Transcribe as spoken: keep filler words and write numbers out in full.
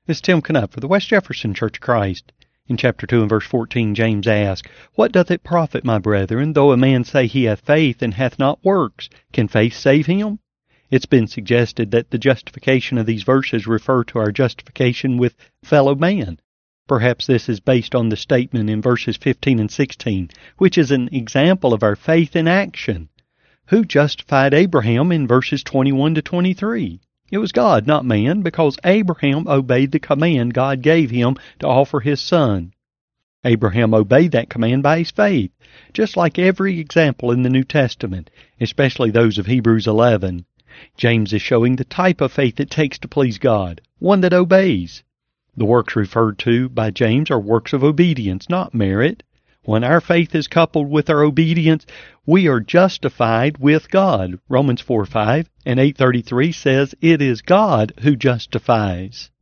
This is Tim Knupp for the West Jefferson Church of Christ. In chapter two and verse fourteen, James asks, What doth it profit, my brethren, though a man say he hath faith and hath not works? Can faith save him? It's been suggested that the justification of these verses refer to our justification with fellow man. Perhaps this is based on the statement in verses fifteen and sixteen, which is an example of our faith in action. Who justified Abraham in verses twenty-one to twenty-three? It was God, not man, because Abraham obeyed the command God gave him to offer his son. Abraham obeyed that command by his faith, just like every example in the New Testament, especially those of Hebrews eleven. James is showing the type of faith it takes to please God, one that obeys. The works referred to by James are works of obedience, not merit. When our faith is coupled with our obedience, we are justified with God. Romans four five and eight thirty-three says it is God who justifies.